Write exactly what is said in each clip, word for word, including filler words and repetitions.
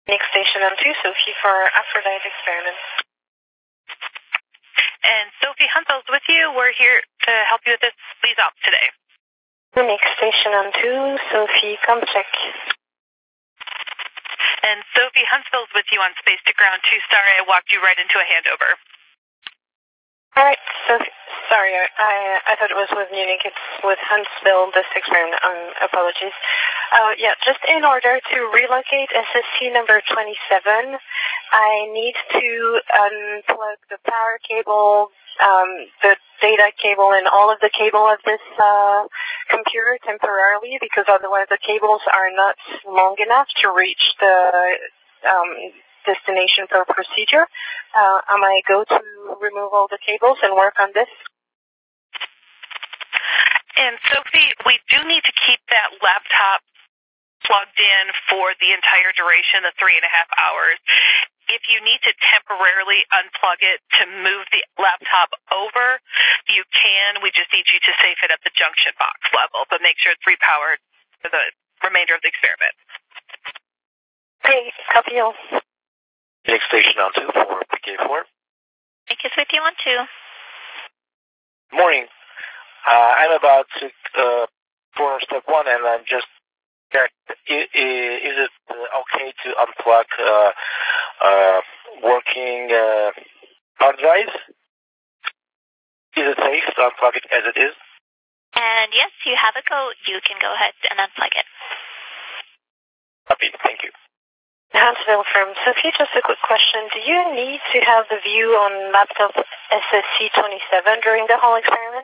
Next station on two, Sophie for Aphrodite experiment. And Sophie Huntsville's with you. We're here to help you with this squeeze op today. Next station on two, Sophie, come check. And Sophie Huntsville's with you on space to ground two. Sorry, I walked you right into a handover. All right, Sophie. Sorry, I I thought it was with Munich. It's with Huntsville, this experiment. Um, apologies. Uh, yeah, just in order to relocate S S C number twenty-seven, I need to unplug the power cable, um, the data cable, and all of the cable of this uh, computer temporarily, because otherwise the cables are not long enough to reach the um, destination for procedure. Uh, I might go to remove all the cables and work on this. And Sophie, we do need to keep that laptop plugged in for the entire duration, the three and a half hours. If you need to temporarily unplug it to move the laptop over, you can. We just need you to safe it at the junction box level, but make sure it's repowered for the remainder of the experiment. Okay, copy all. Next station on two for P K four. Nick is with you on two. Morning. Uh, I'm about to uh, for step one, and I'm just checked. Is, is it okay to unplug uh, uh, working uh, hard drives? Is it safe to unplug it as it is? And yes, you have a go. You can go ahead and unplug it. Copy. Thank you. Huntsville from Sophie, just a quick question. Do you need to have the view on laptop S S C twenty-seven during the whole experiment?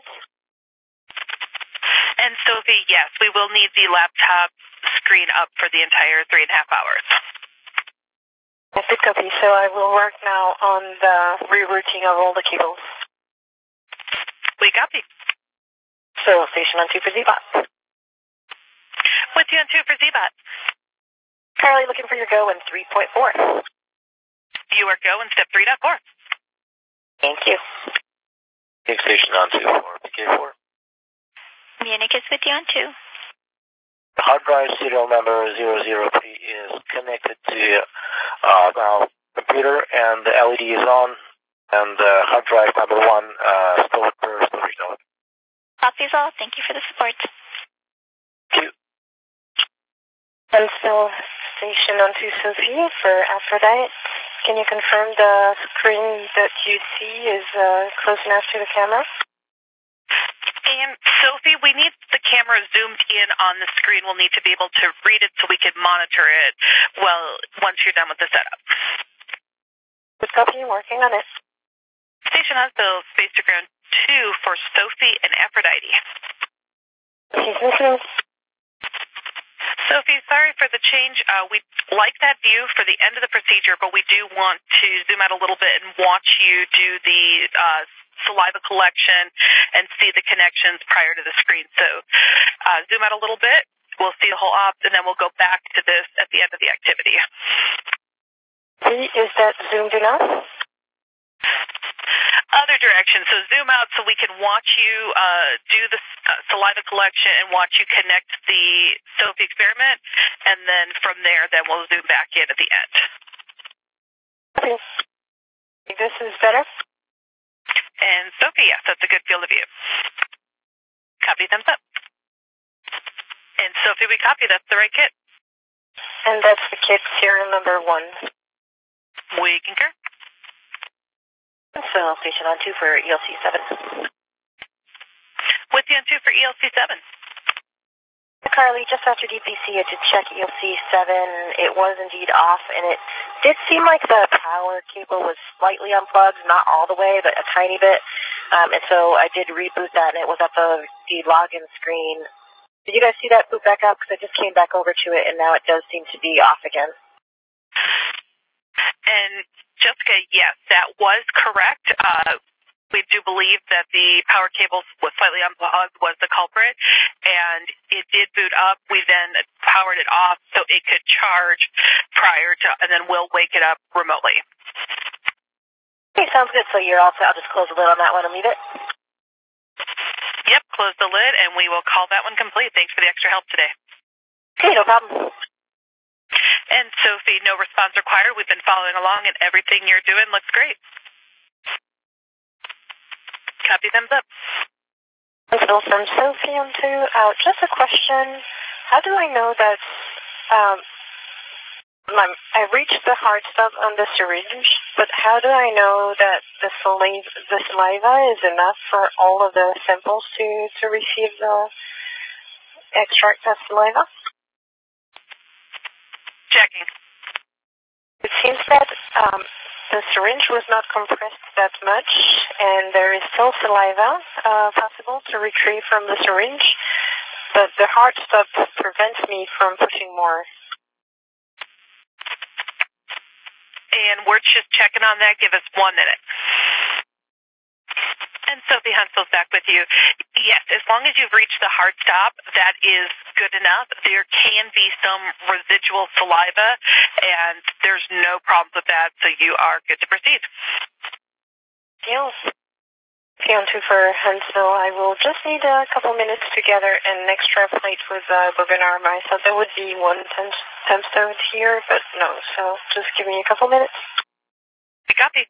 And Sophie, yes, we will need the laptop screen up for the entire three and a half hours. That's a copy. So I will work now on the rerouting of all the cables. We copy. So station on two for Z-Bot. With you on two for Z-Bot. Carly, looking for your go in three point four. You are go in step three point four. Thank you. Next station on two for P K four. Munich is with you on two. The hard drive serial number zero zero three is connected to uh, now computer, and the L E D is on, and uh, hard drive number one uh, stored per storage node. Copies all. Thank you for the support. Thank you. And still station on two, Sophie for Aphrodite. Can you confirm the screen that you see is uh, close enough to the camera? And Sophie, we need the camera zoomed in on the screen. We'll need to be able to read it so we can monitor it well once you're done with the setup. Good copy, working on it. Station Huntsville, space to ground two for Sophie and Aphrodite. She's listening. Sophie, sorry for the change. Uh, we like that view for the end of the procedure, but we do want to zoom out a little bit and watch you do the uh, saliva collection and see the connections prior to the screen. So uh, zoom out a little bit. We'll see the whole op, and then we'll go back to this at the end of the activity. Is that zoomed enough? Other direction. So zoom out so we can watch you uh, do the uh, saliva collection and watch you connect the Sophie experiment, and then from there, then we'll zoom back in at the end. Okay. This is better? And Sophie, yes, that's a good field of view. Copy, thumbs up. And Sophie, we copy. That's the right kit. And that's the kit serial number one. We concur. So station on two for E L C seven. With you on two for E L C seven. Carly, just after D P C, I did check E L C seven. It was indeed off, and it did seem like the power cable was slightly unplugged, not all the way, but a tiny bit. Um, and so I did reboot that, and it was at the, the login screen. Did you guys see that boot back up? Because I just came back over to it, and now it does seem to be off again. And Jessica, yes, that was correct. Uh, we do believe that the power cable was slightly unplugged was the culprit, and it did boot up. We then powered it off so it could charge prior to, and then we'll wake it up remotely. Okay, sounds good. So you're all set. I'll just close the lid on that one and leave it? Yep, close the lid, and we will call that one complete. Thanks for the extra help today. Okay, no problem. And Sophie, no response required. We've been following along, and everything you're doing looks great. Copy, thumbs up. Hello from Sophie on two. Uh, just a question. How do I know that um, my, I reached the hard stop on the syringe, but how do I know that the saliva, the saliva is enough for all of the samples to, to receive the extract of saliva? Checking. It seems that um, the syringe was not compressed that much, and there is still saliva uh, possible to retrieve from the syringe, but the hard stop prevents me from pushing more. And we're just checking on that. Give us one minute. And Sophie Huntsville's back with you. Yes, as long as you've reached the hard stop, that is good enough. There can be some residual saliva, and there's no problem with that, so you are good to proceed. Yes. On two for Huntsville, I will just need a couple minutes to gather an extra plate with uh, Bougainville. I thought there would be one Tempstone here, but no, so just give me a couple minutes. We copy.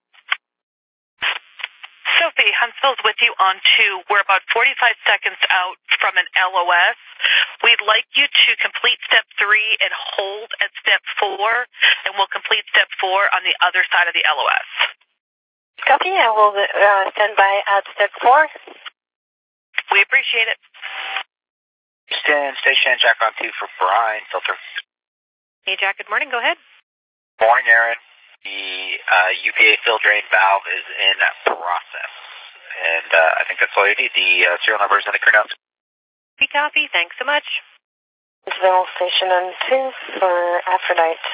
Sophie, Huntsville's with you on two. We're about forty-five seconds out from an L O S. We'd like you to complete step three and hold at step four, and we'll complete step four on the other side of the L O S. Copy, I will uh, stand by at step four. We appreciate it. Houston Station, Jack on two for Brian Filter. Hey, Jack, good morning. Go ahead. Morning, Aaron. The uh, U P A fill drain valve is in process, and uh, I think that's all you need. The uh, serial numbers and the crew notes. We copy. Thanks so much. Huntsville Station on two for Aphrodite.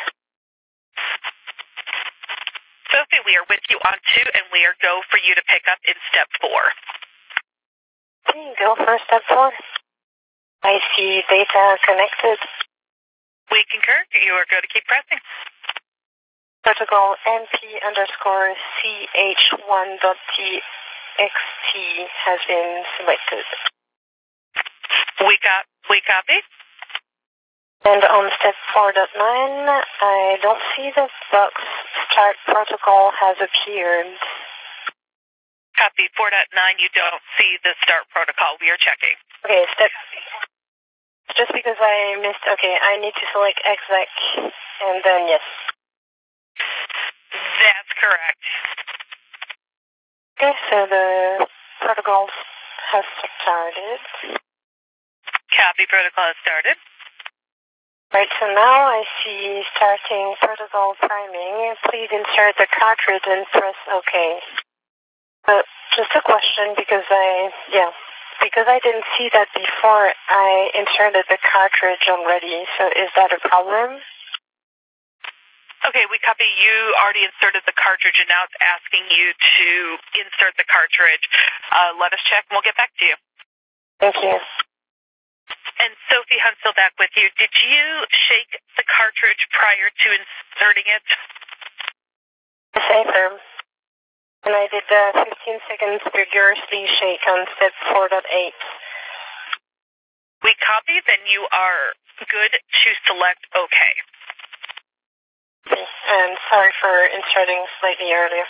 Sophie, we are with you on two, and we are go for you to pick up in step four. Okay, go for step four. I see data connected. We concur. You are going to keep pressing. Protocol M P underscore C H one dot T X T has been selected. We got, we copy. And on step four point nine, I don't see the box start protocol has appeared. Copy. four point nine, you don't see the start protocol. We are checking. Okay, step. Just because I missed, okay, I need to select exec, and then yes. That's correct. Okay, so the protocol has started. Copy. Protocol has started. Right, so now I see starting protocol priming. Please insert the cartridge and press OK. But just a question because I, yeah, because I didn't see that before, I inserted the cartridge already, so is that a problem? Okay, we copy. You already inserted the cartridge, and now it's asking you to insert the cartridge. Uh, let us check, and we'll get back to you. Thank you. And Sophie Huntsville back with you. Did you shake the cartridge prior to inserting it? Yes, I affirm. And I did the fifteen seconds vigorously shake on step four point eight. We copy, then you are good to select OK. And sorry for inserting slightly earlier.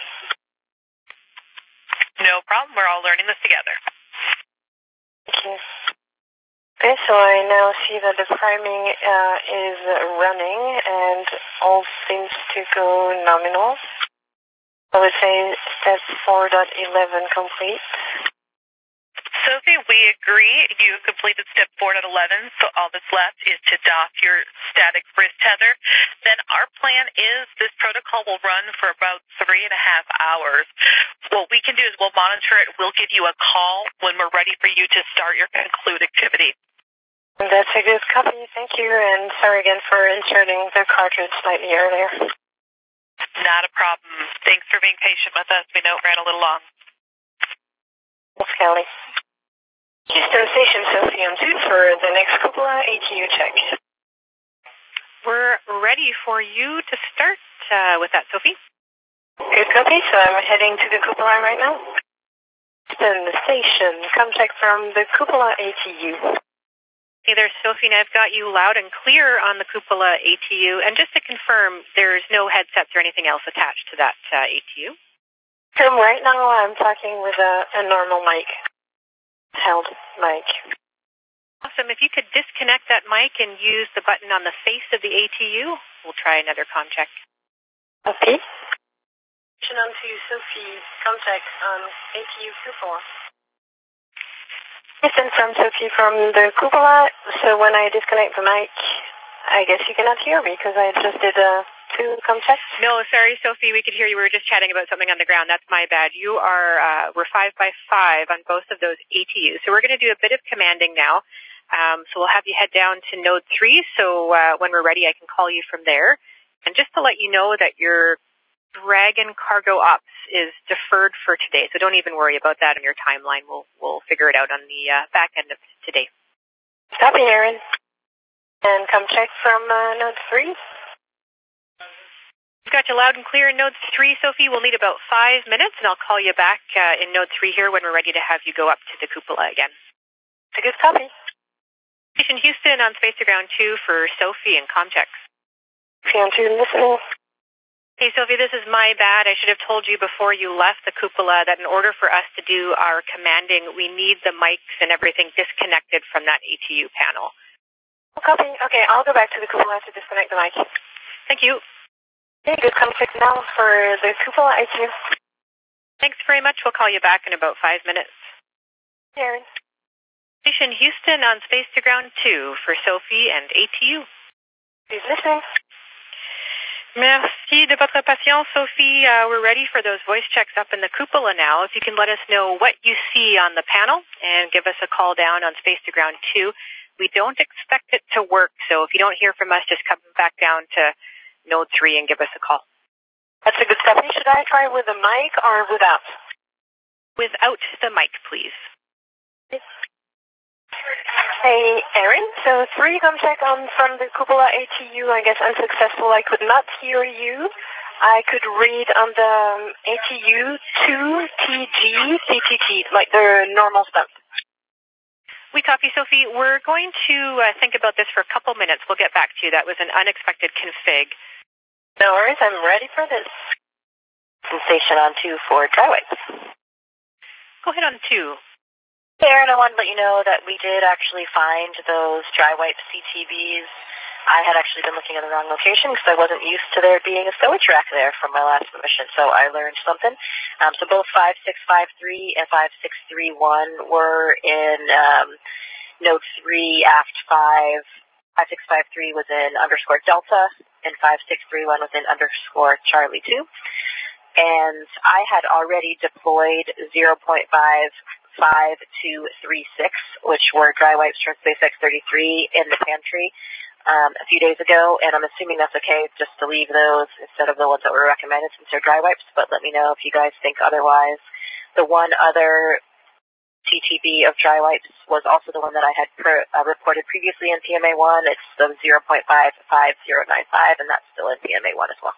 No problem. We're all learning this together. Thank you. Okay, so I now see that the priming uh, is running and all seems to go nominal. I would say step four point eleven complete. Sophie, we agree. You completed step four point eleven, so all that's left is to doff your static wrist tether. Then our plan is this protocol will run for about three and a half hours. What we can do is we'll monitor it. We'll give you a call when we're ready for you to start your conclude activity. That's a good copy. Thank you, and sorry again for inserting the cartridge slightly earlier. Not a problem. Thanks for being patient with us. We know it ran a little long. Thanks, Kelly. Houston Station, Sophie on two for the next cupola A T U check. We're ready for you to start uh, with that, Sophie. Good copy, so I'm heading to the cupola right now. Houston Station, come check from the cupola A T U. Hey there, Sophie, and I've got you loud and clear on the Cupola A T U. And just to confirm, there's no headsets or anything else attached to that uh, A T U? So right now I'm talking with a, a normal mic, held mic. Awesome. If you could disconnect that mic and use the button on the face of the A T U, we'll try another comm check. Okay. On to Sophie, comm check on A T U Cupola. Listen from Sophie from the Cupola, so when I disconnect the mic, I guess you cannot hear me because I just did a two comm check. No, sorry, Sophie, we could hear you. We were just chatting about something on the ground. That's my bad. You are, uh, we're five by five on both of those A T Us. So we're going to do a bit of commanding now. Um, so we'll have you head down to node three, so uh, when we're ready, I can call you from there. And just to let you know that your Dragon cargo ops is deferred for today, so don't even worry about that in your timeline. We'll we'll figure it out on the uh, back end of today. Copy, Aaron. And come check from uh, node three. We've got you loud and clear in node three, Sophie. We'll need about five minutes, and I'll call you back uh, in node three here when we're ready to have you go up to the Cupola again. It's a good copy. Station Houston on Space to Ground two for Sophie and comm checks. Ground two listening. Hey, Sophie, this is my bad. I should have told you before you left the Cupola that in order for us to do our commanding, we need the mics and everything disconnected from that A T U panel. Copy. Okay, I'll go back to the Cupola to disconnect the mic. Thank you. Okay, good contact now for the Cupola A T U. Thanks very much. We'll call you back in about five minutes. Aaron. Station Houston on Space to Ground two for Sophie and A T U. Please listening. Merci de votre patience, Sophie. Uh, we're ready for those voice checks up in the Cupola now. If you can let us know what you see on the panel and give us a call down on Space to Ground two. We don't expect it to work, so if you don't hear from us, just come back down to node three and give us a call. That's a good copy. Should I try with a mic or without? Without the mic, please. Hey, Aaron. So three comm check on from the Cupola A T U. I guess unsuccessful. I could not hear you. I could read on the um, A T U two T G C T T, like the normal stuff. We copy, Sophie. We're going to uh, think about this for a couple minutes. We'll get back to you. That was an unexpected config. No worries. I'm ready for this. Sensation on two for dry wipes. Go ahead on two. Hey, Aaron, I wanted to let you know that we did actually find those dry wipe C T Bs. I had actually been looking at the wrong location because I wasn't used to there being a stowage rack there from my last mission, so I learned something. Um, so both five six five three and five six three one were in um, node three, aft five. five six five three was in underscore delta, and five six three one was in underscore Charlie two. And I had already deployed zero point five five two three six, which were dry wipes from SpaceX thirty-three in the pantry um, a few days ago, and I'm assuming that's okay just to leave those instead of the ones that were recommended since they're dry wipes, but let me know if you guys think otherwise. The one other T T B of dry wipes was also the one that I had per, uh, reported previously in P M A one. It's the zero point five five zero nine five, and that's still in P M A one as well.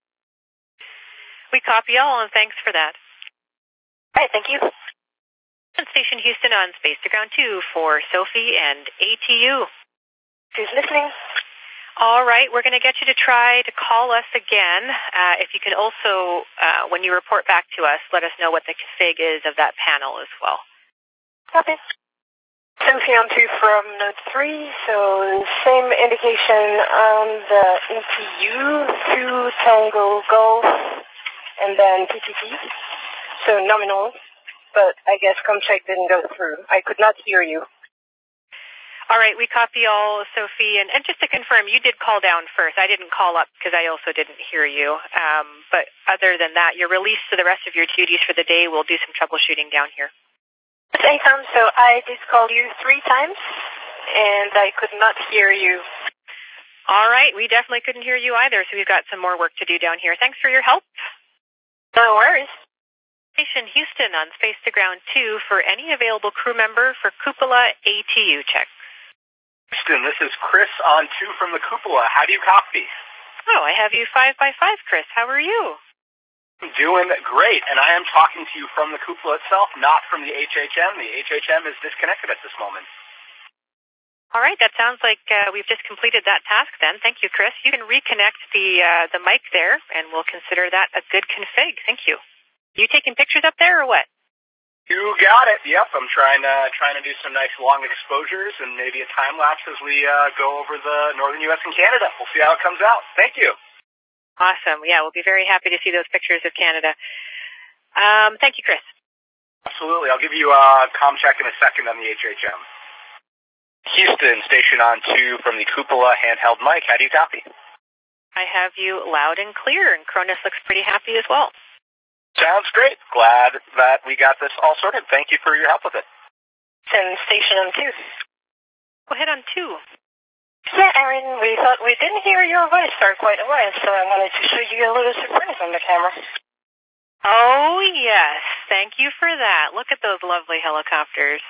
We copy all, and thanks for that. All right, thank you. Station Houston on Space to Ground two for Sophie and A T U. Who's listening? All right, we're going to get you to try to call us again. Uh, if you can also, uh, when you report back to us, let us know what the config is of that panel as well. Copy. Sophie on two from node three, so same indication on the A T U, two Tango Golf, and then P T T, so nominal. But I guess ComCheck didn't go through. I could not hear you. All right, we copy all, Sophie. And, and just to confirm, you did call down first. I didn't call up because I also didn't hear you. Um, but other than that, you're released to the rest of your duties for the day. We'll do some troubleshooting down here. It's A COM, so I did call you three times, and I could not hear you. All right, we definitely couldn't hear you either, so we've got some more work to do down here. Thanks for your help. No worries. Station Houston on Space to Ground two for any available crew member for Cupola A T U check. Houston, this is Chris on two from the Cupola. How do you copy? Oh, I have you five by five, Chris. How are you? I'm doing great, and I am talking to you from the Cupola itself, not from the H H M. The H H M is disconnected at this moment. All right, that sounds like uh, we've just completed that task then. Thank you, Chris. You can reconnect the uh, the mic there, and we'll consider that a good config. Thank you. You taking pictures up there or what? You got it. Yep, I'm trying to trying to do some nice long exposures and maybe a time lapse as we uh, go over the northern U S and Canada. We'll see how it comes out. Thank you. Awesome. Yeah, we'll be very happy to see those pictures of Canada. Um, thank you, Chris. Absolutely. I'll give you a comm check in a second on the H H M. Houston, station on two from the Cupola handheld mic. How do you copy? I have you loud and clear, and Cronus looks pretty happy as well. Sounds great. Glad that we got this all sorted. Thank you for your help with it. And station on two. Go ahead on two. Yeah, Aaron, we thought we didn't hear your voice for quite a while, so I wanted to show you a little surprise on the camera. Oh, yes. Thank you for that. Look at those lovely helicopters.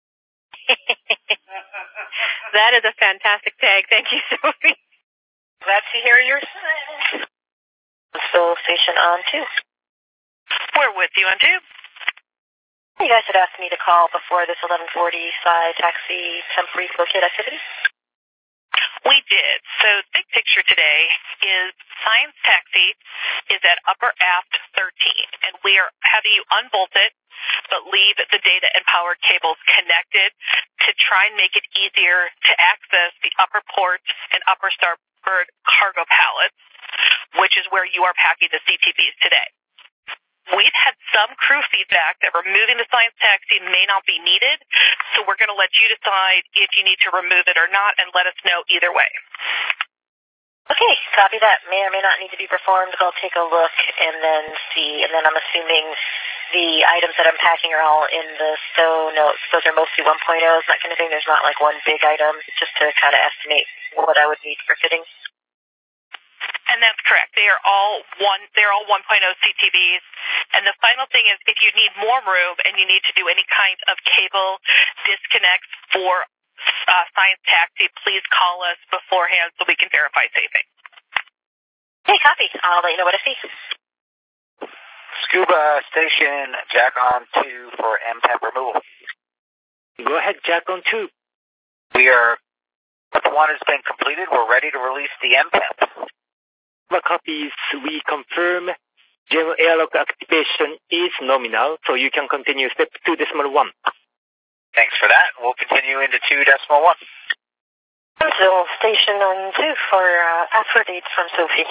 That is a fantastic tag. Thank you, Sophie. Glad to hear your side. So, station on two. We're with you on two. You guys had asked me to call before this eleven forty Psi taxi temporary locate activity. We did. So big picture today is Science Taxi is at upper aft thirteen, and we are having you unbolt it, but leave the data and power cables connected to try and make it easier to access the upper port and upper starboard cargo pallets, which is where you are packing the C T Bs today. We've had some crew feedback that removing the Science Taxi may not be needed, so we're going to let you decide if you need to remove it or not, and let us know either way. Okay, copy that. May or may not need to be performed, but I'll take a look and then see. And then I'm assuming the items that I'm packing are all in the stow notes. Those are mostly one point ohs, that kind of thing. There's not like one big item, just to kind of estimate what I would need for fitting. And that's correct. They are all one. They're all one point oh C T Bs. And the final thing is, if you need more room and you need to do any kind of cable disconnects for uh, Science Taxi, please call us beforehand so we can verify safing. Okay, copy. I'll let you know what I see. Scuba station, Jack on two for M PEP removal. Go ahead, Jack on two. We are. One has been completed. We're ready to release the M PEP. What copies we confirm general airlock activation is nominal, so you can continue step two decimal one. Thanks for that. We'll continue into two decimal one. So, station on two for uh, Aphrodite from Sophie.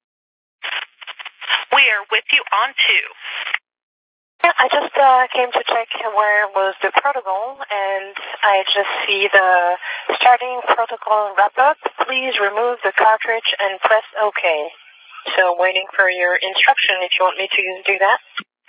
We are with you on two. Yeah, I just uh, came to check where was the protocol, and I just see the starting protocol wrap-up. Please remove the cartridge and press OK. So waiting for your instruction if you want me to do that.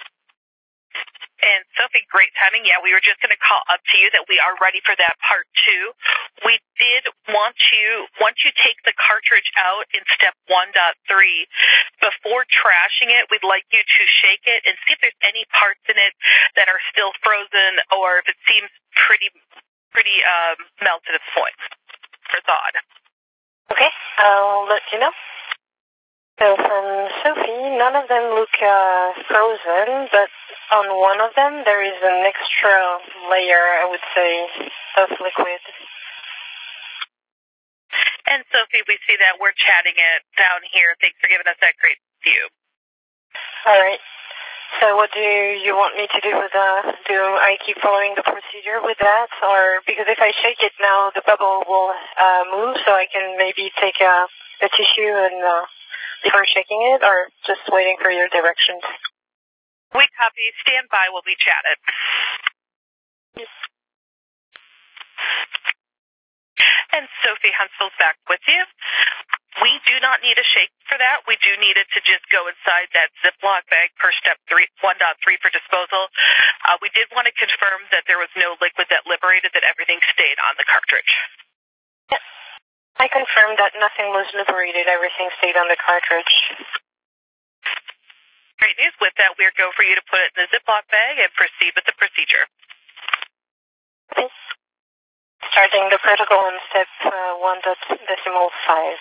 And Sophie, great timing. Yeah, we were just going to call up to you that we are ready for that part two. We did want you, once you take the cartridge out in step one point three, before trashing it, we'd like you to shake it and see if there's any parts in it that are still frozen or if it seems pretty, pretty um, melted at this point or thawed. Okay, I'll let you know. So from Sophie, none of them look uh, frozen, but on one of them there is an extra layer, I would say, of liquid. And Sophie, we see that we're chatting it down here. Thanks for giving us that great view. All right. So what do you want me to do with that? Do I keep following the procedure with that? Or because if I shake it now, the bubble will uh, move, so I can maybe take a, a tissue and uh, before shaking it, or just waiting for your directions? We copy. Stand by. We'll be chatted. Yes. And Sophie Huntsville's back with you. We do not need a shake for that. We do need it to just go inside that Ziploc bag per step three, one point three for disposal. Uh, we did want to confirm that there was no liquid that liberated, that everything stayed on the cartridge. Yes. I confirmed that nothing was liberated. Everything stayed on the cartridge. Great news. With that, we're go for you to put it in the Ziploc bag and proceed with the procedure. Okay. Starting the protocol on step uh, one decimal five.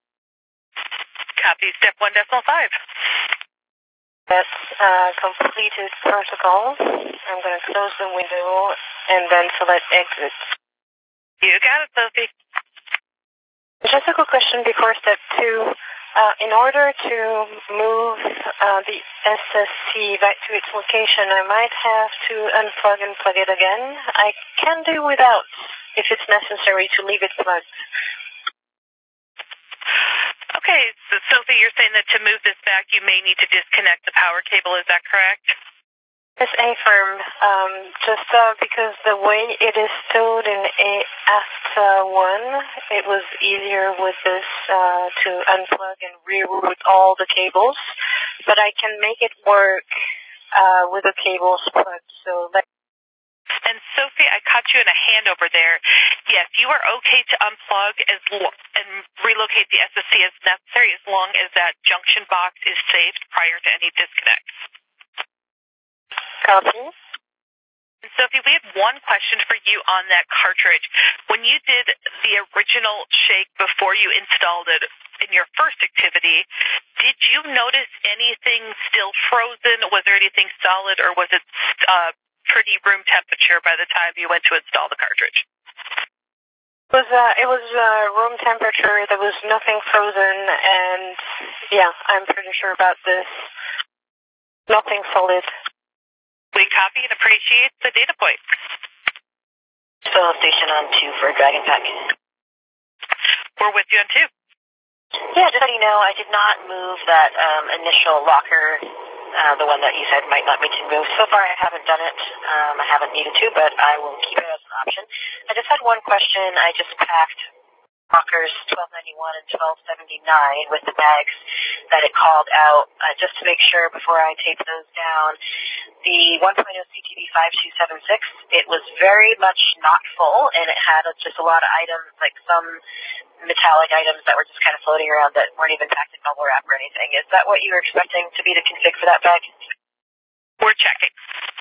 Copy step one decimal five. That's uh, completed protocol. I'm going to close the window and then select exit. You got it, Sophie. Just a quick question before step two. Uh, in order to move uh, the S S C back to its location, I might have to unplug and plug it again. I can do without if it's necessary to leave it plugged. Okay, so Sophie, you're saying that to move this back, you may need to disconnect the power cable. Is that correct? Yes, A-firm. Um, just uh, because the way it is stored in A F one, it was easier with this uh, to unplug and reroute all the cables. But I can make it work uh, with the cables plugged. So that. And Sophie, I caught you in a hand over there. Yes, you are okay to unplug as lo- and relocate the S S C as necessary as long as that junction box is saved prior to any disconnects. Copy. And Sophie, we had one question for you on that cartridge. When you did the original shake before you installed it in your first activity, did you notice anything still frozen? Was there anything solid, or was it uh, pretty room temperature by the time you went to install the cartridge? It was uh, it was uh, room temperature. There was nothing frozen, and yeah, I'm pretty sure about this. Nothing solid. We copy and appreciate the data point. Still station on two for Dragon Pack. We're with you on two. Yeah, just letting you know, I did not move that um, initial locker, uh, the one that you said might not need to move. So far, I haven't done it. Um, I haven't needed to, but I will keep it as an option. I just had one question. I just packed lockers twelve ninety-one and twelve seventy-nine with the bags that it called out, uh, just to make sure before I tape those down. The one point oh C T V five two seven six, it was very much not full, and it had just a lot of items, like some metallic items that were just kind of floating around that weren't even packed in bubble wrap or anything. Is that what you were expecting to be the config for that bag? We're checking.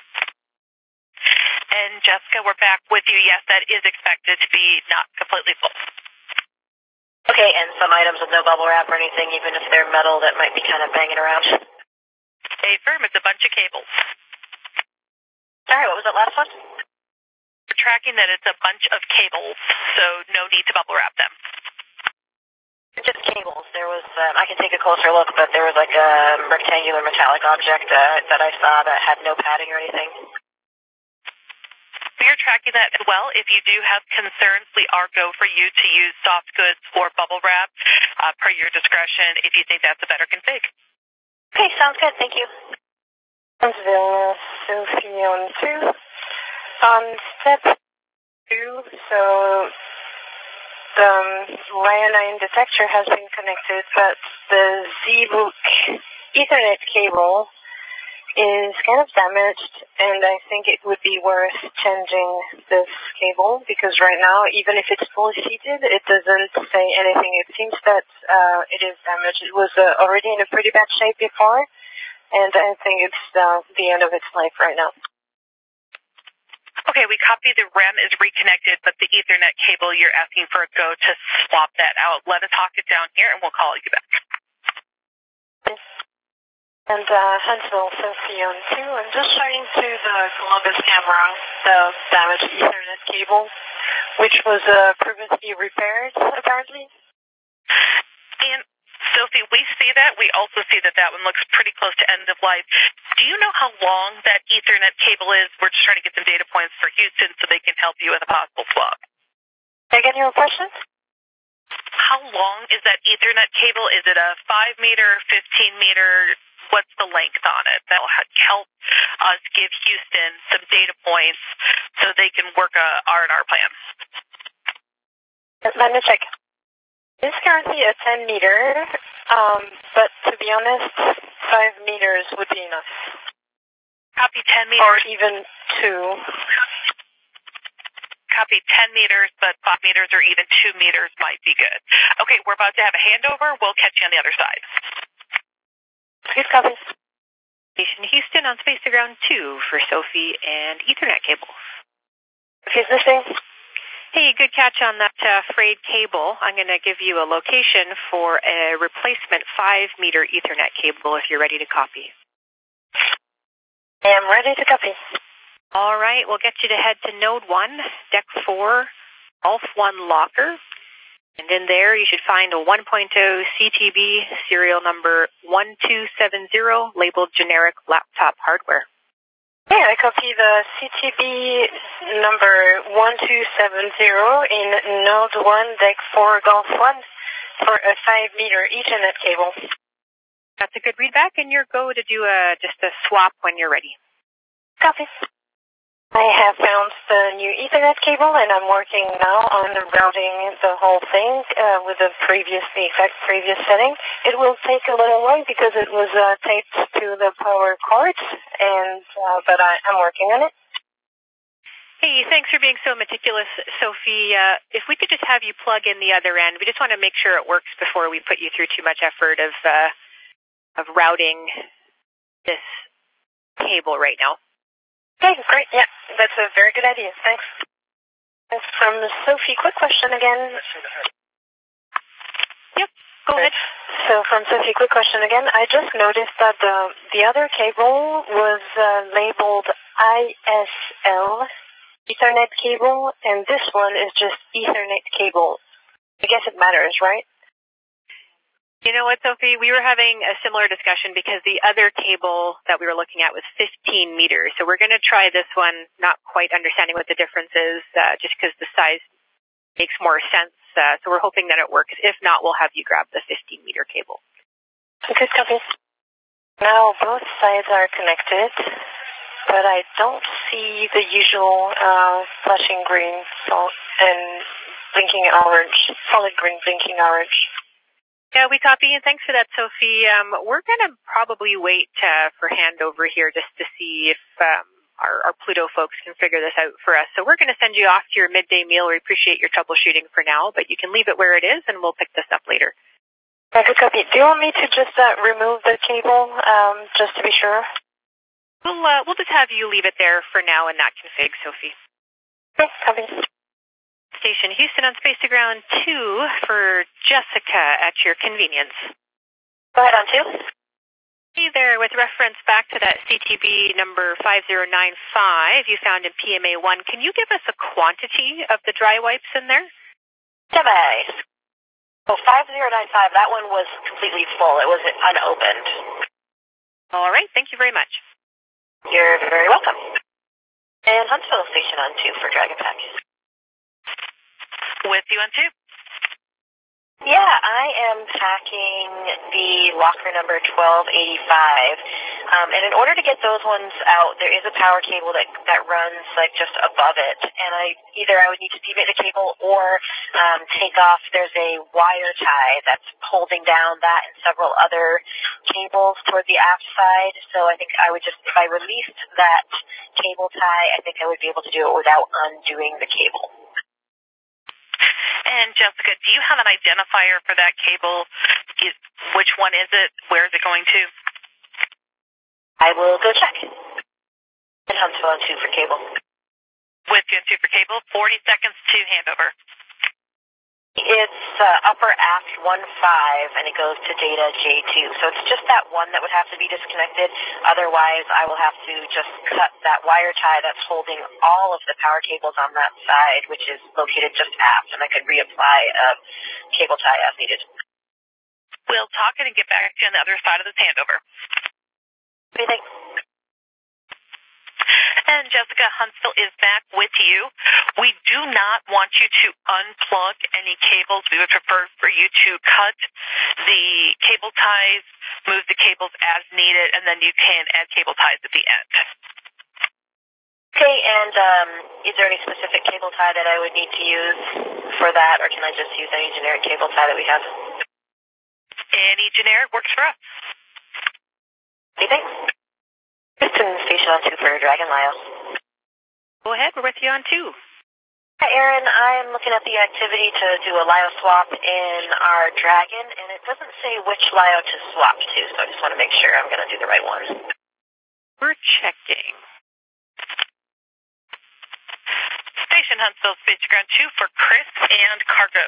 And Jessica, we're back with you. Yes, that is expected to be not completely full. Okay, and some items with no bubble wrap or anything, even if they're metal, that might be kind of banging around? A-firm, it's a bunch of cables. Sorry, what was that last one? We're tracking that it's a bunch of cables, so no need to bubble wrap them. Just cables. There was, um, I can take a closer look, but there was like a rectangular metallic object uh, that I saw that had no padding or anything. We are tracking that as well. If you do have concerns, we are go for you to use soft goods or bubble wrap uh, per your discretion if you think that's a better config. Okay, sounds good. Thank you. Huntsville, Sophie on two. On step two, so the um, Lionine detector has been connected, but the Z-Book Ethernet cable is kind of damaged, and I think it would be worth changing this cable, because right now, even if it's fully seated, it doesn't say anything. It seems that uh, it is damaged. It was uh, already in a pretty bad shape before, and I think it's uh, the end of its life right now. Okay, we copy the RAM is reconnected, but the Ethernet cable, you're asking for a go to swap that out. Let us hawk it down here, and we'll call you back. And uh, Huntsville, Sophie on two. I'm just showing to the Columbus camera the damaged Ethernet cable, which was uh, previously repaired, apparently. And Sophie, we see that. We also see that that one looks pretty close to end of life. Do you know how long that Ethernet cable is? We're just trying to get some data points for Houston so they can help you with a possible swap. Can I get your question? How long is that Ethernet cable? Is it a five meter, fifteen meter? What's the length on it? That'll help us give Houston some data points so they can work a R and R plan. Let me check. It's currently a ten meter, um, but to be honest, five meters would be enough. Copy ten meters. Or even two. Copy ten meters, but five meters or even two meters might be good. Okay, we're about to have a handover. We'll catch you on the other side. Please copy. Station Houston on Space to Ground two for Sophie and Ethernet cables. Okay, listening. Hey, good catch on that uh, frayed cable. I'm going to give you a location for a replacement five meter Ethernet cable if you're ready to copy. I am ready to copy. All right, we'll get you to head to node one, deck four, Golf one locker. And in there, you should find a one point oh C T B serial number one two seven zero labeled generic laptop hardware. Yeah, I copy the C T B number one two seven zero in node one, deck four, golf one for a five meter Ethernet cable. That's a good readback, and you're go to do a just a swap when you're ready. Copy. I have found the new Ethernet cable, and I'm working now on routing the whole thing uh, with the previous, the exact previous setting. It will take a little while because it was uh, taped to the power cord, and uh, but I, I'm working on it. Hey, thanks for being so meticulous, Sophie. Uh, if we could just have you plug in the other end, we just want to make sure it works before we put you through too much effort of uh, of routing this cable right now. Okay, great. Yeah, that's a very good idea. Thanks. Thanks. From Sophie, quick question again. Yep, go ahead. So from Sophie, quick question again. I just noticed that the the other cable was uh, labeled I S L, Ethernet cable, and this one is just Ethernet cable. I guess it matters, right? You know what, Sophie? We were having a similar discussion because the other cable that we were looking at was fifteen meters. So we're going to try this one, not quite understanding what the difference is, uh, just because the size makes more sense. Uh, so we're hoping that it works. If not, we'll have you grab the fifteen meter cable. Good copy. Now both sides are connected, but I don't see the usual uh, flashing green and blinking orange, solid green blinking orange. Yeah, we copy, and thanks for that, Sophie. Um, we're going to probably wait uh, for handover here just to see if um, our, our Pluto folks can figure this out for us. So we're going to send you off to your midday meal. We appreciate your troubleshooting for now, but you can leave it where it is, and we'll pick this up later. Yeah, good copy. Do you want me to just uh, remove the cable, um, just to be sure? We'll, uh, we'll just have you leave it there for now in that config, Sophie. Okay, copy. Station Houston on Space to Ground two for Jessica at your convenience. Go ahead on two. Hey there, with reference back to that C T B number five zero nine five you found in P M A one, can you give us a quantity of the dry wipes in there? Jemai. So five zero nine five, that one was completely full. It was unopened. All right, thank you very much. You're very welcome. And Huntsville Station on two for Dragon Pack. With you on two. Yeah, I am packing the locker number twelve eighty-five. Um, and in order to get those ones out, there is a power cable that that runs like just above it. And I either I would need to deviate the cable or um, take off. There's a wire tie that's holding down that and several other cables toward the aft side. So I think I would just, if I released that cable tie, I think I would be able to do it without undoing the cable. And Jessica, do you have an identifier for that cable? Is, which one is it? Where is it going to? I will go check. And Huntsville on two for cable. With you on two for cable. forty seconds to handover. It's uh, upper aft one five, and it goes to data J two. So it's just that one that would have to be disconnected. Otherwise, I will have to just cut that wire tie that's holding all of the power cables on that side, which is located just aft, and I could reapply a cable tie as needed. We'll talk and get back to you on the other side of this handover. What do you think? And Jessica, Huntsville is back with you. We do not want you to unplug any cables. We would prefer for you to cut the cable ties, move the cables as needed, and then you can add cable ties at the end. Okay, and um, is there any specific cable tie that I would need to use for that, or can I just use any generic cable tie that we have? Any generic works for us. What do you think? Houston Station on two for Dragon Lyle. Go ahead, we're with you on two. Hi, Aaron. I'm looking at the activity to do a Lyo swap in our Dragon, and it doesn't say which Lyo to swap to, so I just want to make sure I'm going to do the right one. We're checking. Station Huntsville, Space Ground two for Chris and Cargo.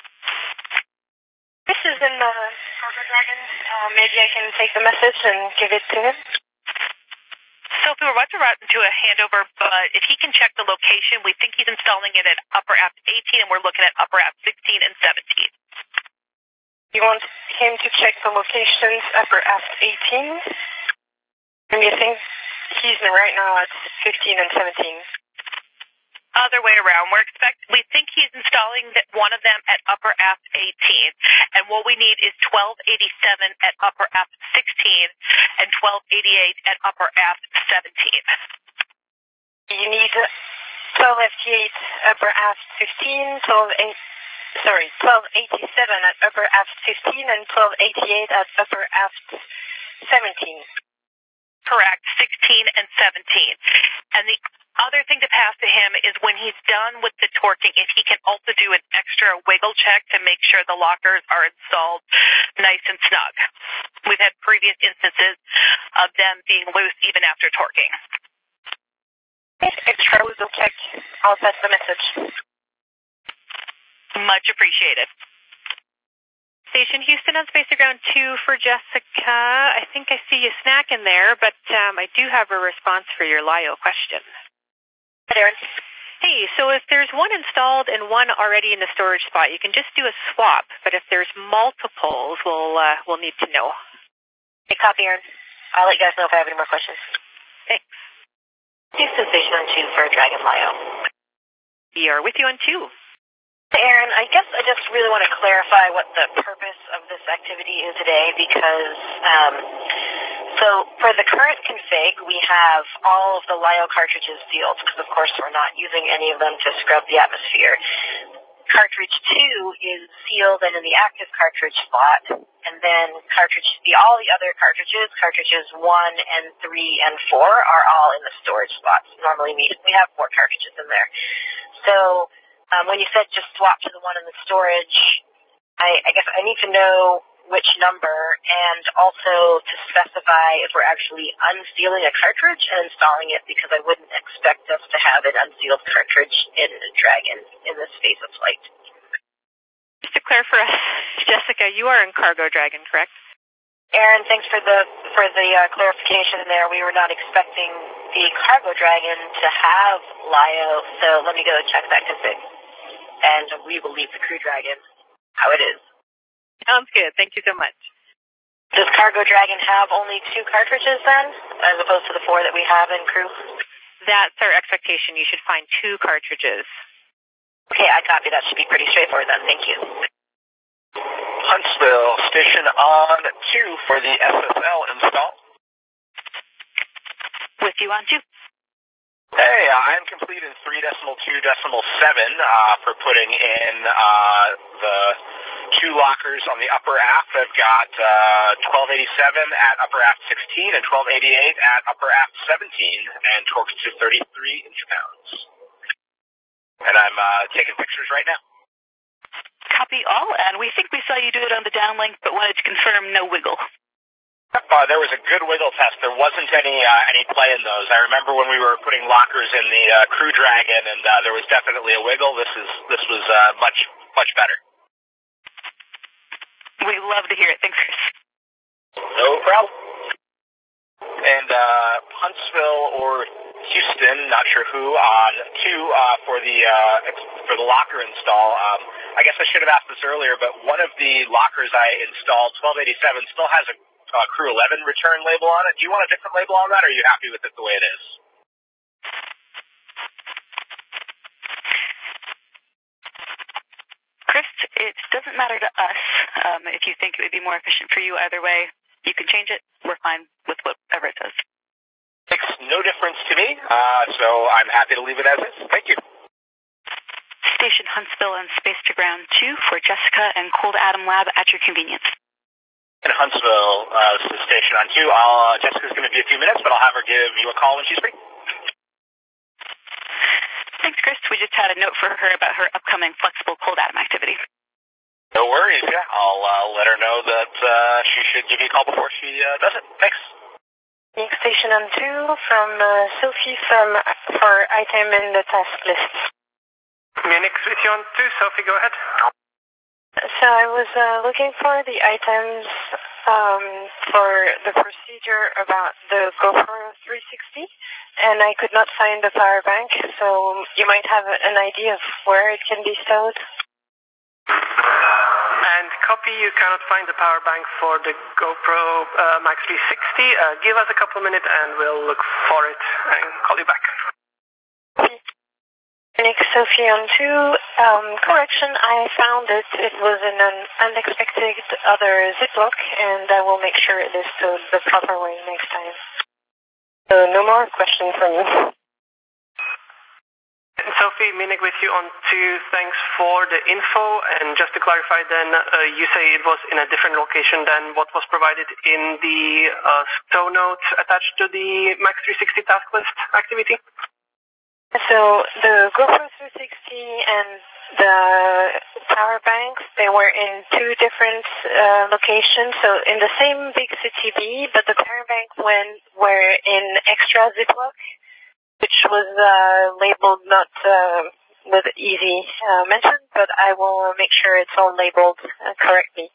Chris is in the Cargo Dragon. Uh, maybe I can take the message and give it to him. Sophie, we're about to run into a handover, but if he can check the location, we think he's installing it at upper aft eighteen, and we're looking at upper aft sixteen and seventeen. You want him to check the locations upper aft eighteen? And you think he's right now at fifteen and seventeen? Other way around. We're expect we think he's installing that one of them at upper aft eighteen, and what we need is twelve eighty-seven at upper aft sixteen and twelve eighty-eight at upper aft seventeen. You need twelve eighty-eight upper aft fifteen, twelve eight, sorry, twelve eighty-seven at upper aft fifteen, and twelve eighty-eight at upper aft seventeen. Correct, sixteen and seventeen. And the other thing to pass to him is when he's done with the torquing, if he can also do an extra wiggle check to make sure the lockers are installed nice and snug. We've had previous instances of them being loose even after torquing. Extra wiggle check. I'll pass the message. Much appreciated. Station Houston on Space to Ground two for Jessica. I think I see you snacking there, but um, I do have a response for your L I O question. Aaron. Hey, so if there's one installed and one already in the storage spot, you can just do a swap. But if there's multiples, we'll uh, we'll need to know. Hey, copy, Aaron. I'll let you guys know if I have any more questions. Thanks. Houston Station on two for Dragon L I O. We are with you on two. Aaron, I guess I just really want to clarify what the purpose of this activity is today, because um, so for the current config, we have all of the L I O cartridges sealed, because of course we're not using any of them to scrub the atmosphere. Cartridge two is sealed and in the active cartridge slot, and then cartridge the all the other cartridges, cartridges one and three and four, are all in the storage slots. Normally we we have four cartridges in there. So Um, when you said just swap to the one in the storage, I, I guess I need to know which number, and also to specify if we're actually unsealing a cartridge and installing it, because I wouldn't expect us to have an unsealed cartridge in Dragon in this phase of flight. Just to clear for us, Jessica, you are in Cargo Dragon, correct? Aaron, thanks for the for the uh, clarification there. We were not expecting the Cargo Dragon to have L I O, so let me go check that config. And we will leave the Crew Dragon how it is. Sounds good. Thank you so much. Does Cargo Dragon have only two cartridges then, as opposed to the four that we have in Crew? That's our expectation. You should find two cartridges. Okay, I copy. That should be pretty straightforward then. Thank you. Huntsville, station on two for the S S L install. With you on two. Hey, uh, I'm complete in three decimal two decimal seven uh, for putting in uh, the two lockers on the upper aft. I've got uh, twelve eighty-seven at upper aft sixteen and twelve eighty-eight at upper aft seventeen, and torques to thirty-three inch pounds. And I'm uh, taking pictures right now. Copy all, and we think we saw you do it on the downlink, but wanted to confirm no wiggle. Uh, there was a good wiggle test. There wasn't any uh, any play in those. I remember when we were putting lockers in the uh, Crew Dragon, and uh, there was definitely a wiggle. This is this was uh, much much better. We love to hear it. Thanks, Chris. No problem. And uh, Huntsville or Houston, not sure who, on two uh, for the uh, for the locker install. Um, I guess I should have asked this earlier, but one of the lockers I installed, twelve eighty-seven, still has a Uh, Crew eleven return label on it. Do you want a different label on that, or are you happy with it the way it is? Chris, it doesn't matter to us. Um, if you think it would be more efficient for you either way, you can change it. We're fine with whatever it says. Makes no difference to me, uh, so I'm happy to leave it as is. Thank you. Station Huntsville and Space to Ground two for Jessica and Cold Atom Lab at your convenience. In Huntsville, uh, this is station on two. I'll, uh, Jessica's going to be a few minutes, but I'll have her give you a call when she's free. Thanks, Chris. We just had a note for her about her upcoming flexible cold atom activity. No worries, yeah. I'll uh, let her know that uh, she should give you a call before she uh, does it. Thanks. Next station on two from uh, Sophie from for item in the task list. Munich with you on two. Sophie, go ahead. So I was uh, looking for the items um, for the procedure about the GoPro three sixty, and I could not find the power bank, so you might have an idea of where it can be stowed. And copy, you cannot find the power bank for the GoPro uh, Max three sixty. Uh, give us a couple of minutes and we'll look for it and call you back. Nick Sophie on two. Um, correction, I found it. It was in an unexpected other Ziploc, and I will make sure it is stowed the proper way next time. So no more questions from you. Sophie, Minik with you on two. Thanks for the info. And just to clarify then, uh, you say it was in a different location than what was provided in the uh, stow note attached to the Max three sixty task list activity? So the GoPro three sixty and the power banks, they were in two different uh, locations. So in the same big C T B, but the power bank went, were in extra Ziploc, which was uh, labeled not uh, with easy uh, mention, but I will make sure it's all labeled uh, correctly.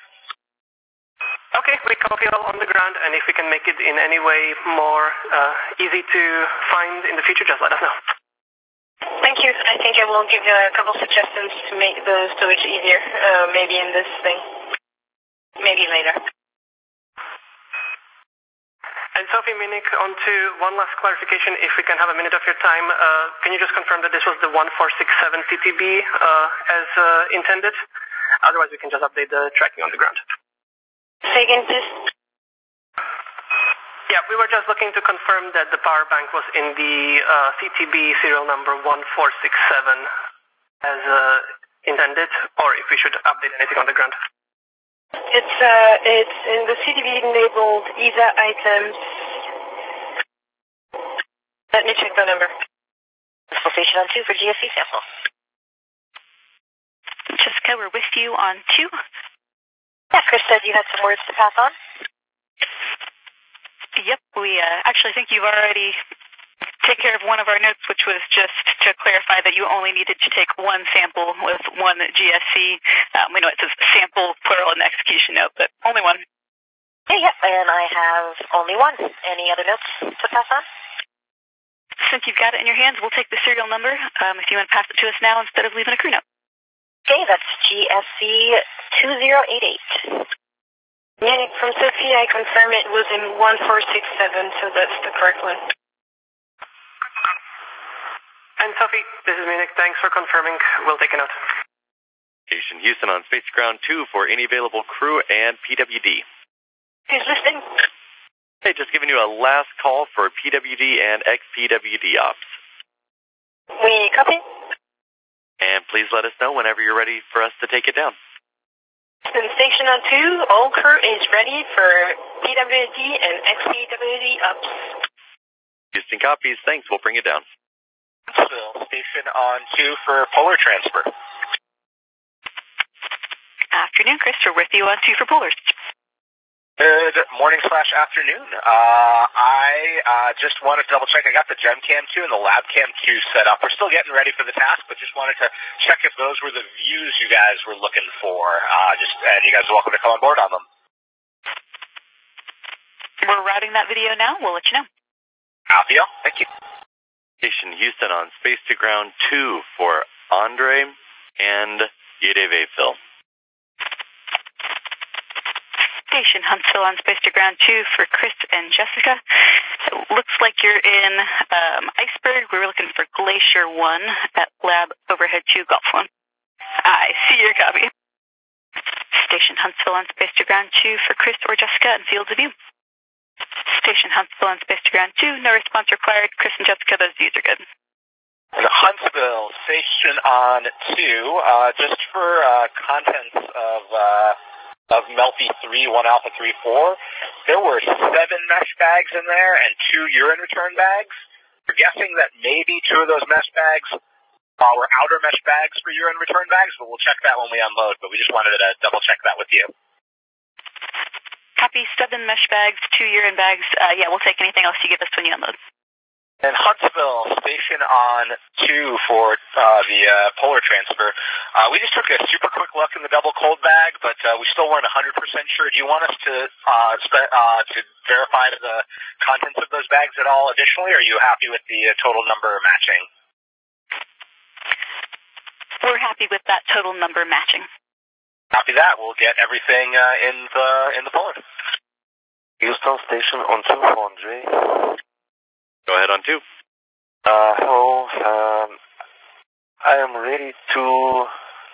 Okay, we copy all on the ground, and if we can make it in any way more uh, easy to find in the future, just let us know. Thank you. I think I will give you a couple suggestions to make the storage easier, uh, maybe in this thing, maybe later. And Sophie, Minik, on to one last clarification, if we can have a minute of your time. Uh, can you just confirm that this was the one four six seven C T B uh, as uh, intended? Otherwise, we can just update the tracking on the ground. Say again, please. Yeah, we were just looking to confirm that the power bank was in the uh, C T B serial number one four six seven as uh, intended, or if we should update anything on the ground. It's uh, it's in the C T B labeled E S A items. Let me check the number. Station on two for G S C sample. Jessica, we're with you on two. Yeah, Chris said you had some words to pass on. Yep, we uh, actually think you've already taken care of one of our notes, which was just to clarify that you only needed to take one sample with one G S C. Um, we know it says sample, plural, and execution note, but only one. Yeah, yeah, and I have only one. Any other notes to pass on? Since you've got it in your hands, we'll take the serial number um, if you want to pass it to us now instead of leaving a crew note. Okay, that's G S C two zero eight eight. Yannick from Sophie, I confirm it was in one four six seven, so that's the correct one. And Sophie, this is Minik. Thanks for confirming. We'll take a note. Station Houston on Space Ground two for any available crew and P W D. Who's listening? Hey, just giving you a last call for P W D and X P W D ops. We copy. And please let us know whenever you're ready for us to take it down. Station on two, all crew is ready for P W D and X P W D ups. Houston copies. Thanks. We'll bring it down. Station on two for polar transfer. Afternoon, Chris. We're with you on two for polars. Good morning slash afternoon. Uh, I uh, just wanted to double check. I got the GemCam two and the LabCam two set up. We're still getting ready for the task, but just wanted to check if those were the views you guys were looking for. Uh, just and you guys are welcome to come on board on them. We're routing that video now. We'll let you know. Alfio, thank you. Station Houston on Space to Ground two for Andre and Yedeve Phil. Station Huntsville on Space to Ground two for Chris and Jessica. So it looks like you're in um, Iceberg. We're looking for Glacier one at Lab Overhead two Golf one. I see your copy. Station Huntsville on Space to Ground two for Chris or Jessica and Fields of View. Station Huntsville on Space to Ground two, no response required. Chris and Jessica, those views are good. And Huntsville, station on two, uh, just for uh, contents of uh, of Melfi three, one Alpha three four, there were seven mesh bags in there and two urine return bags. We're guessing that maybe two of those mesh bags uh, were outer mesh bags for urine return bags, but we'll check that when we unload. But we just wanted to double check that with you. Copy, seven mesh bags, two urine bags. Uh, yeah, we'll take anything else you give us when you unload. And Huntsville, station on two for uh, the uh, polar transfer. Uh, we just took a super quick look in the double cold bag, but uh, we still weren't one hundred percent sure. Do you want us to uh, spe- uh, to verify the contents of those bags at all additionally, or are you happy with the uh, total number matching? We're happy with that total number matching. Copy that. We'll get everything uh, in the in the polar. Houston station on two for Andre. Go ahead on two. Uh, hello. Um, I am ready to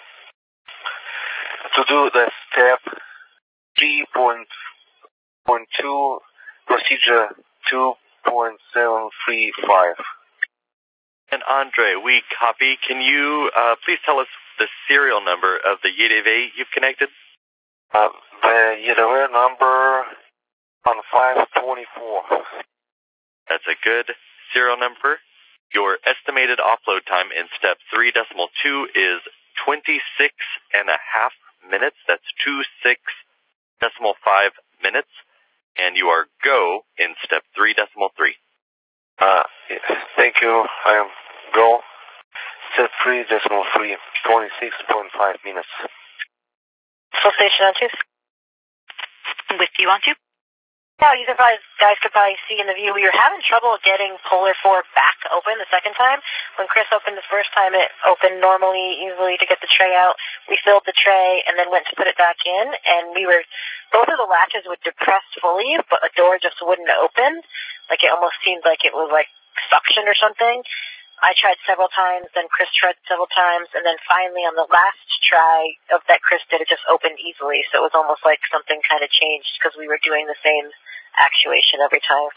to do the step three point two, procedure two point seven three five. And Andre, we copy. Can you uh, please tell us the serial number of the Y D V you've connected? Uh, the Y D V number on five twenty-four. That's a good serial number. Your estimated offload time in step three decimal two is twenty-six and a half minutes. That's two six decimal five minutes. And you are go in step three decimal three. Uh, thank you. I am go. Step three decimal three, twenty-six point five minutes. Full station on two. With you on two? Yeah, you could probably, guys could probably see in the view, we were having trouble getting Polar four back open the second time. When Chris opened the first time, it opened normally, easily to get the tray out. We filled the tray and then went to put it back in, and we were, both of the latches would depress fully, but a door just wouldn't open. Like it almost seemed like it was like suction or something. I tried several times, then Chris tried several times, and then finally on the last try of that Chris did, it just opened easily. So it was almost like something kind of changed because we were doing the same actuation every time.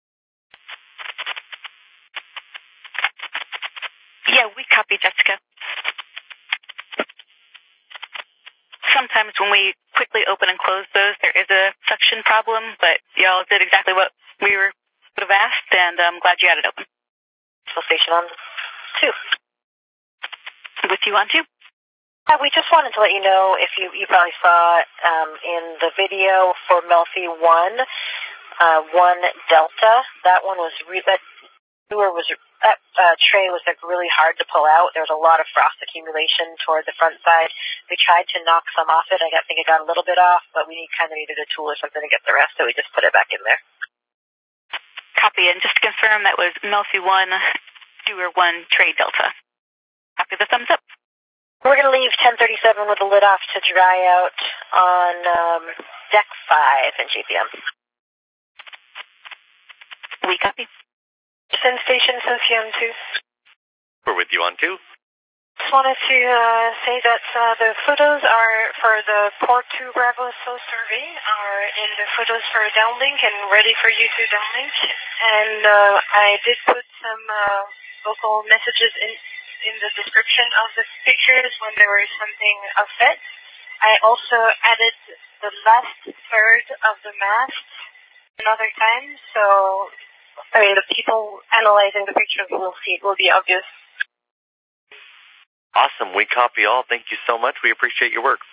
Yeah, we copy, Jessica. Sometimes when we quickly open and close those, there is a suction problem, but y'all did exactly what we were would have asked, and I'm glad you had it open. Full station on two. With you on two? Uh, we just wanted to let you know, if you, you probably saw it um, in the video for Melfi one, uh, one Delta. That one was, re- that lure was, that uh, tray was like really hard to pull out. There was a lot of frost accumulation toward the front side. We tried to knock some off it. I got, think it got a little bit off, but we kind of needed a tool or something to get the rest, so we just put it back in there. Copy, and just to confirm, that was Melfi one, Doer one, Tray Delta. Copy the thumbs up. We're going to leave ten thirty-seven with the lid off to dry out on um, deck five in G P M. We copy. Send station Association two. We're with you on two. Just wanted to uh, say that uh, the photos are for the Port two Bravo SOS survey are in the photos for downlink and ready for you to downlink. And uh, I did put some uh, local messages in in the description of the pictures when there was something upset. I also added the last third of the mast another time, so I mean the people analyzing the pictures will see it will be obvious. Awesome. We copy all. Thank you so much. We appreciate your work.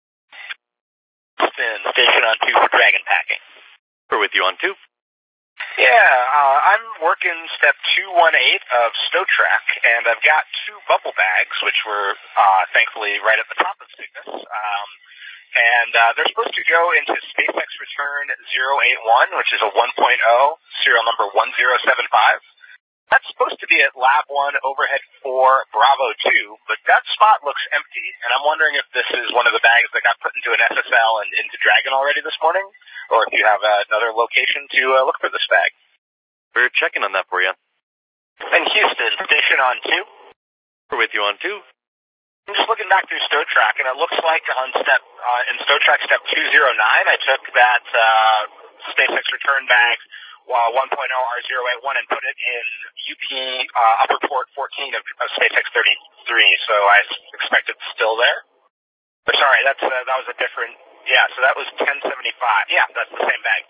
Spin station on two for Dragon Packing. We're with you on two. Yeah, uh, I'm working step two eighteen of Snow Track, and I've got two bubble bags, which were uh, thankfully right at the top of Cygnus. Um, and uh, they're supposed to go into SpaceX Return zero eight one, which is a one point oh, serial number one zero seven five. That's supposed to be at Lab one, Overhead four, Bravo two, but that spot looks empty, and I'm wondering if this is one of the bags that got put into an S S L and into Dragon already this morning, or if you have uh, another location to uh, look for this bag. We're checking on that for you. And Houston, station on two. We're with you on two. I'm just looking back through Stow Track, and it looks like on step uh, in Stow Track step two oh nine, I took that uh, SpaceX return bag uh, one point oh R zero eight one and put it in U P uh, upper port fourteen of, of SpaceX thirty-three, so I expect it's still there. But sorry, that's uh, that was a different, yeah, so that was ten seventy-five. Yeah, that's the same bag.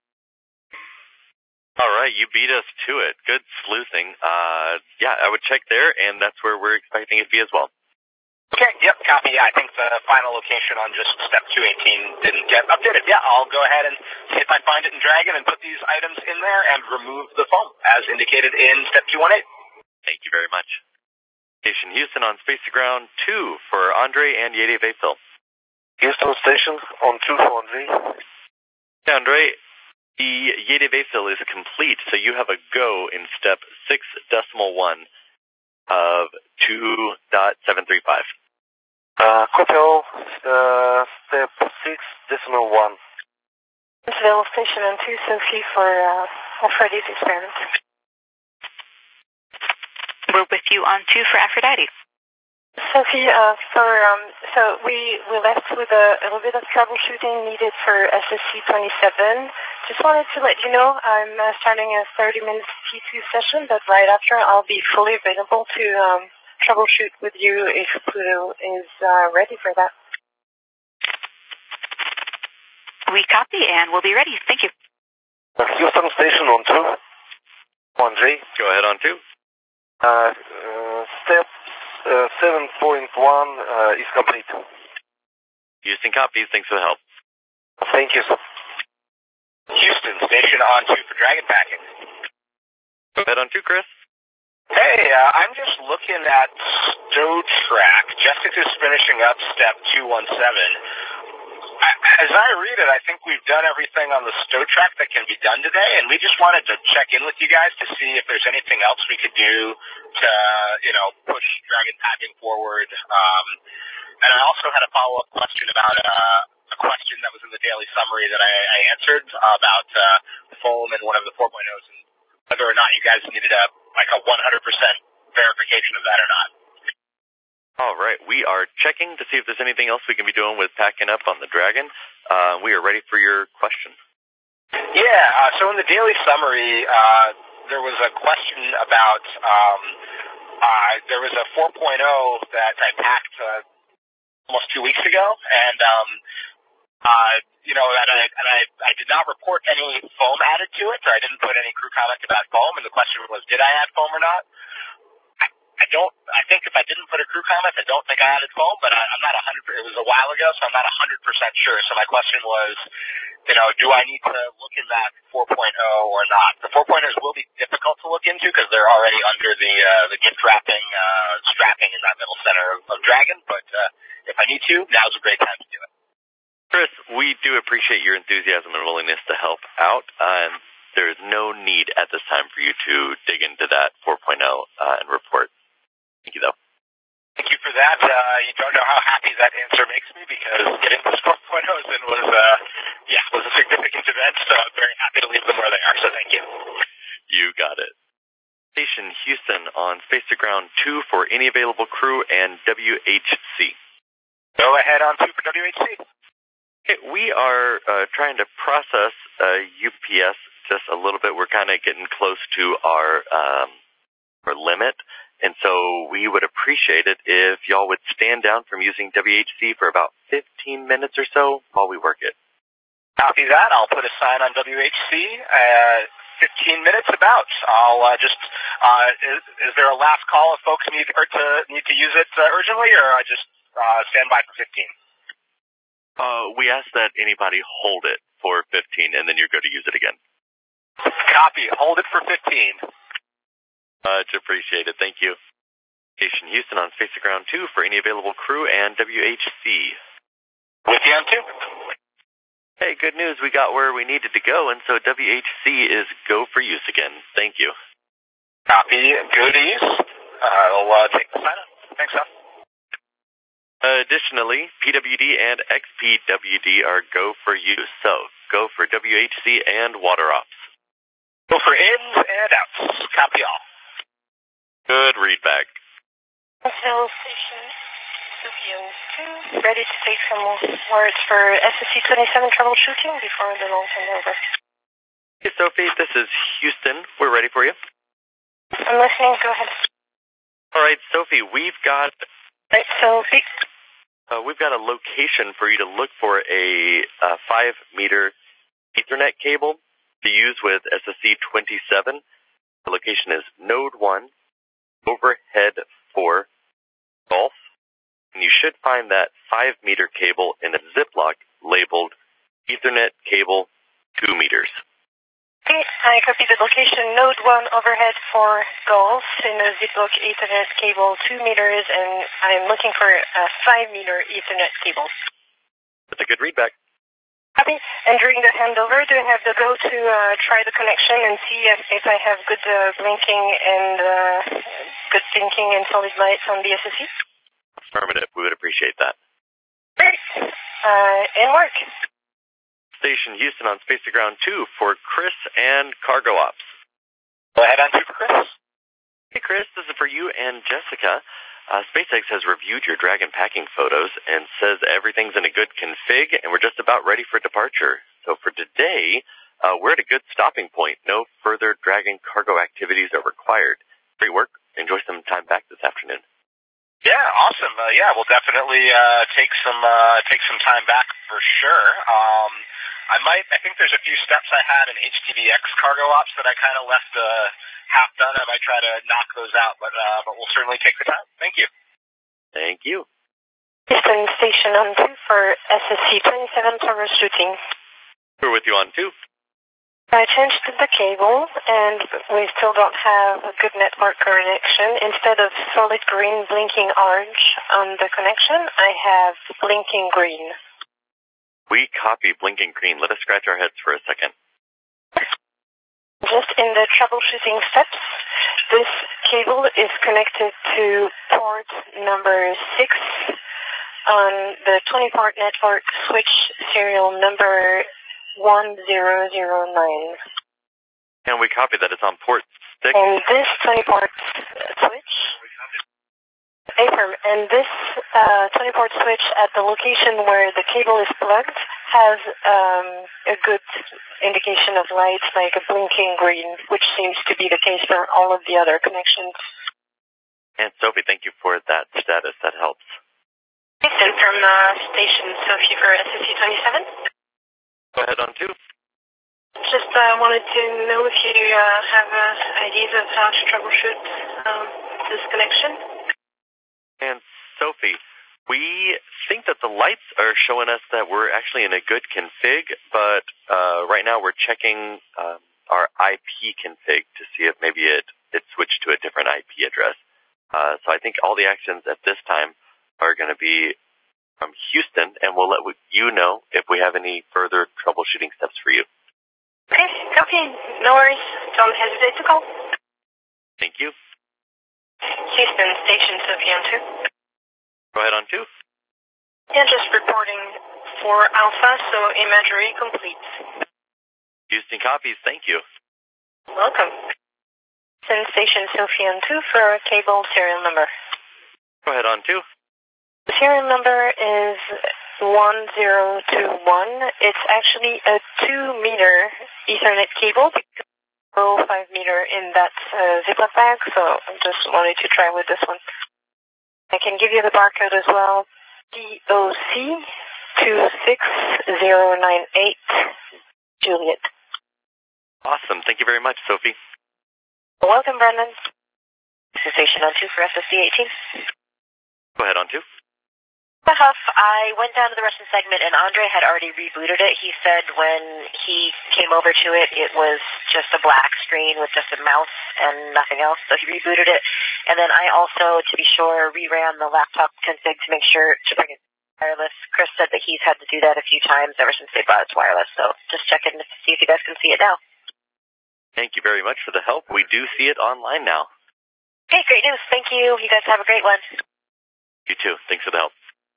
All right, you beat us to it. Good sleuthing. Uh, yeah, I would check there, and that's where we're expecting it to be as well. Okay, yep, copy. Yeah, I think the final location on just step two eighteen didn't get updated. Yeah, I'll go ahead and see if I find it in Dragon and put these items in there and remove the foam as indicated in step two eighteen. Thank you very much. Station Houston on Space to Ground two for Andre and Yeti Vayfill. Houston Station on two for Andre. Yeah, Andre, the Yeti Vayfill is complete, so you have a go in step six decimal one of two dot seven three five. Uh, copy all, uh, step six decimal one. Huntsville Station on two, Sophie for uh, Aphrodite's experiment. We're with you on two for Aphrodite. Sophie, uh, for, um, so we, we left with a, a little bit of troubleshooting needed for S S C twenty-seven. Just wanted to let you know I'm uh, starting a thirty minute T two session, but right after I'll be fully available to um, troubleshoot with you if Pluto is uh, ready for that. We copy and we'll be ready. Thank you. Uh, Houston Station on two. Andre. Go ahead on two. Uh, uh, step uh, seven point one uh, is complete. Houston copies. Thanks for the help. Thank you, sir. Houston Station on two for Dragon Packing. Go ahead on two, Chris. Hey, uh, I'm just looking at Stow Track. Jessica's finishing up step two seventeen. I, as I read it, I think we've done everything on the Stow Track that can be done today, and we just wanted to check in with you guys to see if there's anything else we could do to, you know, push Dragon Packing forward. Um, and I also had a follow-up question about uh, a question that was in the daily summary that I, I answered about uh, foam and one of the four point ohs, and whether or not you guys needed a like a one hundred percent verification of that or not. All right, we are checking to see if there's anything else we can be doing with packing up on the Dragon. Uh, we are ready for your question. Yeah, uh, so in the daily summary, uh, there was a question about, um, uh, there was a four point oh that I packed uh, almost two weeks ago, and, um, uh, you know, and I, and I, I did not report any foam added to it, or I didn't put any crew comment about foam, and the question was, did I add foam or not? I don't, I think if I didn't put a crew comment, I don't think I added foam, but I, I'm not one hundred percent, it was a while ago, so I'm not one hundred percent sure. So my question was, you know, do I need to look in that four point oh or not? The four point ohs will be difficult to look into because they're already under the uh, the gift wrapping, uh, strapping in that middle center of, of Dragon, but uh, if I need to, now's a great time to do it. Chris, we do appreciate your enthusiasm and willingness to help out. Um, there is no need at this time for you to dig into that four point oh uh, and report. Thank you, though. Thank you for that. Uh, you don't know how happy that answer makes me because getting those four point ohs in was, uh, yeah, was a significant event, so I'm very happy to leave them where they are, so thank you. You got it. Station Houston on Space to Ground two for any available crew and W H C. Go ahead on two for W H C. Okay, we are uh, trying to process uh, U P S just a little bit. We're kind of getting close to our, um, our limit. And so we would appreciate it if y'all would stand down from using W H C for about fifteen minutes or so while we work it. Copy that. I'll put a sign on W H C. Uh, fifteen minutes about. I'll uh, just, uh, is, is there a last call if folks need, or to, need to use it uh, urgently, or I just uh, stand by for fifteen? Uh, we ask that anybody hold it for fifteen and then you're good to use it again. Copy. Hold it for fifteen. Much appreciated. Thank you. Station Houston on Space to Ground two for any available crew and W H C. With you on two. Hey, good news. We got where we needed to go, and so W H C is go for use again. Thank you. Copy. Go to use. I'll uh, take the sign up. Thanks, Al. Additionally, P W D and X P W D are go for use. So, go for W H C and water ops. Go for ins and outs. Copy all. Good read back. Hill Station, Studio two, ready to take some words for S S C twenty-seven troubleshooting before the long turnover. Hey, Sophie, this is Houston. We're ready for you. I'm listening. Go ahead. All right, Sophie, we've got... Right, Sophie. Uh, we've got a location for you to look for a uh, five meter Ethernet cable to use with S S C twenty-seven. The location is Node one, Overhead four, Golf, and you should find that five meter cable in a Ziploc labeled Ethernet cable two meters. Okay, I copy the location node one overhead for golf in a Ziploc Ethernet cable two meters, and I'm looking for a five meter Ethernet cable. That's a good readback. Copy. And during the handover, do I have the go to uh, try the connection and see if, if I have good uh, blinking and uh, good blinking and solid lights on the S S C? Affirmative. We would appreciate that. Great. Uh, and work. Station Houston on Space to Ground two for Chris and Cargo Ops. Go ahead on two for Chris. Hey, Chris, this is for you and Jessica. Uh, SpaceX has reviewed your Dragon packing photos and says everything's in a good config, and we're just about ready for departure. So for today, uh, we're at a good stopping point. No further Dragon cargo activities are required. Great work. Enjoy some time back this afternoon. Yeah, awesome. Uh, yeah, we'll definitely uh, take some uh, take some time back for sure. Um, I might. I think there's a few steps I had in H T V X cargo ops that I kind of left uh, half done. I might try to knock those out, but uh, but we'll certainly take the time. Thank you. Thank you. Houston Station on two for S S C twenty-seven troubleshooting. We're with you on two. I changed the cable, and we still don't have a good network connection. Instead of solid green blinking orange on the connection, I have blinking green. We copy blinking green. Let us scratch our heads for a second. Just in the troubleshooting steps, this cable is connected to port number six on the twenty port network switch serial number one zero zero nine. And we copy that it's on port six. And this twenty port switch, affirm, and this uh, twenty port switch at the location where the cable is plugged has um, a good indication of light, like a blinking green, which seems to be the case for all of the other connections. And Sophie, thank you for that status. That helps. And from uh, station Sophie for S S C twenty-seven. Go ahead on two. Just uh, wanted to know if you uh, have uh, ideas of how to troubleshoot um, this connection. And Sophie, we think that the lights are showing us that we're actually in a good config, but uh, right now we're checking um, our I P config to see if maybe it, it switched to a different I P address. Uh, so I think all the actions at this time are going to be from Houston, and we'll let you know if we have any further troubleshooting steps for you. Okay, copy. No worries. Don't hesitate to call. Thank you. Houston Station Sophie on two. Go ahead on two. Yeah, just reporting for Alpha, so imagery complete. Houston copies. Thank you. Welcome. Houston Station Sophie on two for a cable serial number. Go ahead on two. The serial number is one zero two one. It's actually a two meter Ethernet cable, because five meter in that uh, Ziploc bag, so I just wanted to try with this one. I can give you the barcode as well. D O C two six zero nine eight, Juliet. Awesome. Thank you very much, Sophie. Welcome, Brendan. This is station on two for S S C eighteen. Go ahead on two. Huff, I went down to the Russian segment and Andre had already rebooted it. He said when he came over to it, it was just a black screen with just a mouse and nothing else. So he rebooted it. And then I also, to be sure, reran the laptop config to make sure to bring it wireless. Chris said that he's had to do that a few times ever since they brought it to wireless. So just checking to see if you guys can see it now. Thank you very much for the help. We do see it online now. Okay, great news. Thank you. You guys have a great one. You too. Thanks for the help.